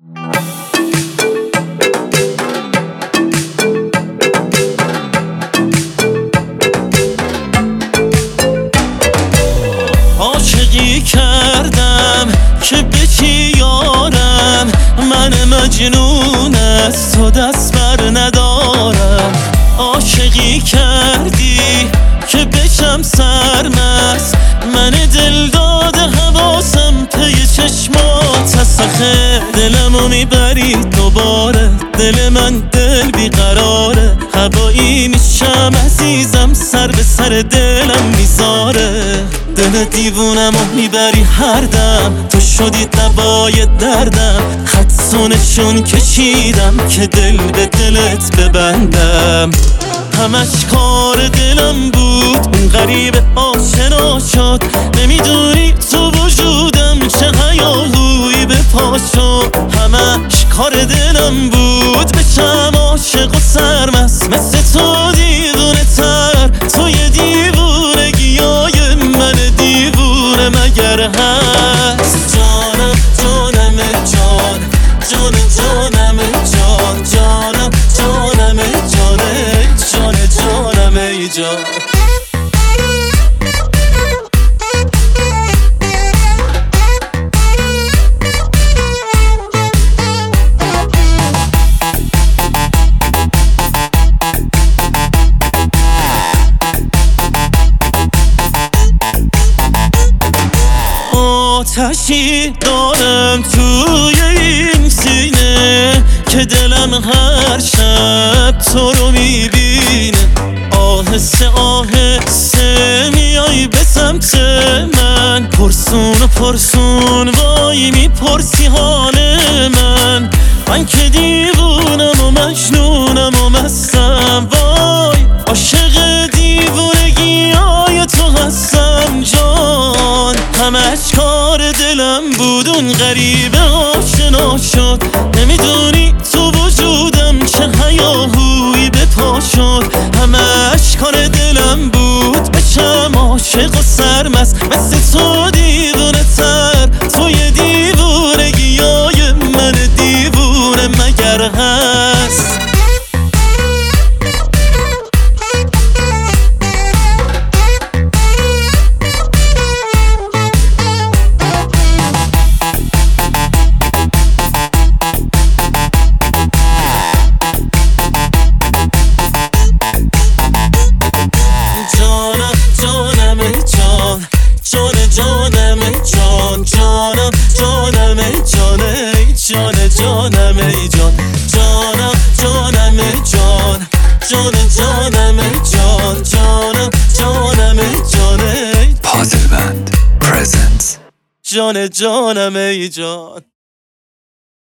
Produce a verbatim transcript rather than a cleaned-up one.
عاشقی کردم که به چی یارم، من مجنون از تو دست بر ندارم. عاشقی کردی که بشم سرمست، من دل داده حواسم پی چشمات هست. آخه دلمو میبری دوباره، دل من دل بیقراره. هوایی میشم عزیزم، سر به سر دلم میذاره. دل دیوونمو میبری هر دم، تو شدی دوای دردم. خطسونشون کشیدم که دل به دلت ببندم. همش کار دلم بود، اون غریب آشنا شد. نمیدونی تو وجودم چه هیاهویی به پا شد. همش کار دلم بود، بشم عاشق و سرمست مثل تو دیوونه تر. توی دیوونگیای من دیوونه مگر هست؟ جانم جانم جان، جان جانم جان، جانم جانم جانه، جان جانم ای جان. آتشی دارم توی این سینه که دلم هر شب تو رو میبینه. آهسته آهسته میای به سمت من، پرسون و پرسون وای میپرسی حال من. من که دیوونم و مجنونم و مستم، وای عاشق دیوونگی های تو هستم جان. همش کار دلم بود، اون غریبه آشنا شد. نمیدونی تو وجودم چه هیاهویی به پا شد. همش کار دلم بود، بشم عاشق و سرمست مثل تو دیوونه تر. توی دیوونگیای من دیوونه مگر هست؟ جانم جان، جانم جانم جانه، جان جانم ای جان. جانم جانم جان، جان جانم جان، جانم جانم جانه. پازل بند پرزنتس. جان جانم ای جان.